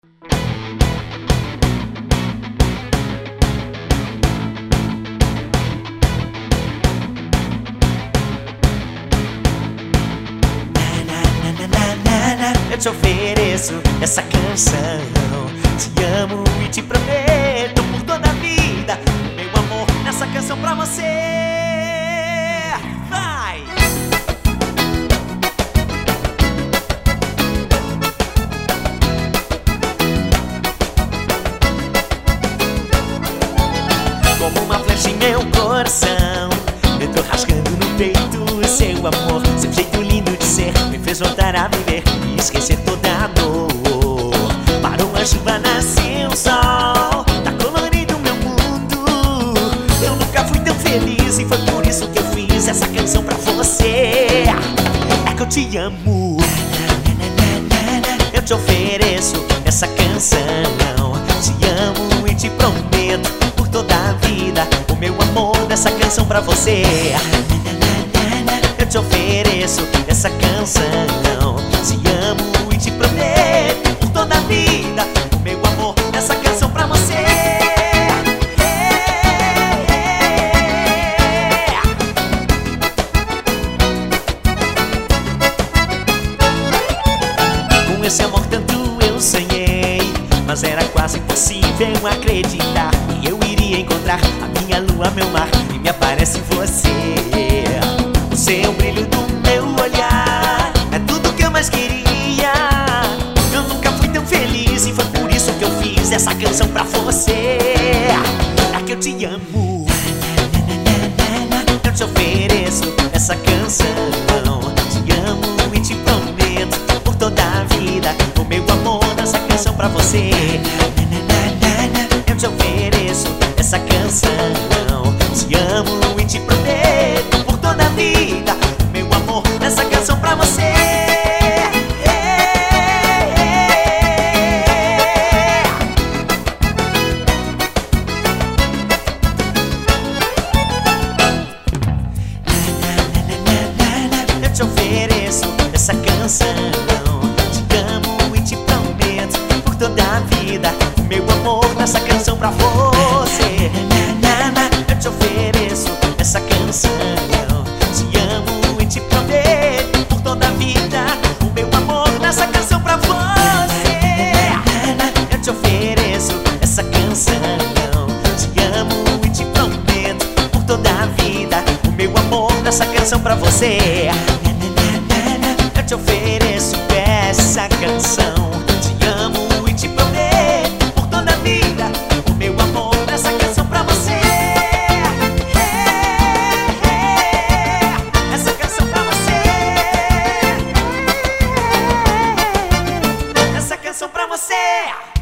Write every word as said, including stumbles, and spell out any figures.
Eu te ofereço essa canção. Te amo e te prometo por toda a vida, meu amor, nessa canção pra você. Vai! Como uma flecha em meu coração, eu tô rasgando no peito seu amor. Seu jeito lindo de ser me fez voltar a viver e esquecer toda a dor. Parou a chuva, nasceu o sol, tá colorido meu mundo. Eu nunca fui tão feliz e foi por isso que eu fiz essa canção pra você. É que eu te amo. Eu te ofereço essa canção. Te amo e te prometo por toda a vida, o meu amor nessa canção pra você. Eu te ofereço essa canção. Te amo e te prometo por toda a vida, o meu amor nessa canção pra você. Com esse amor tanto eu sonhei, mas era quase impossível acreditar que eu iria encontrar a minha lua, meu mar, e me aparece você. O seu brilho do meu olhar é tudo que eu mais queria. Eu nunca fui tão feliz e foi por isso que eu fiz essa canção pra você. É que eu te amo. Eu te ofereço essa canção. Te amo e te prometo por toda a vida, o meu amor nessa canção pra você. Eu te ofereço essa canção. Te amo e te prometo por toda a vida, meu amor nessa canção pra você. Eu te ofereço essa canção. Te amo e te prometo por toda a vida, meu amor nessa canção pra você. Eu te ofereço essa canção. Te amo e te prometo por toda a vida, o meu amor nessa canção pra você. Eu te ofereço essa canção. Te amo e te prometo por toda a vida, o meu amor nessa canção pra você. Eu te ofereço essa canção. Te amo e te prometo por toda a vida, o meu amor nessa canção pra você. Essa canção pra você. Essa canção pra você.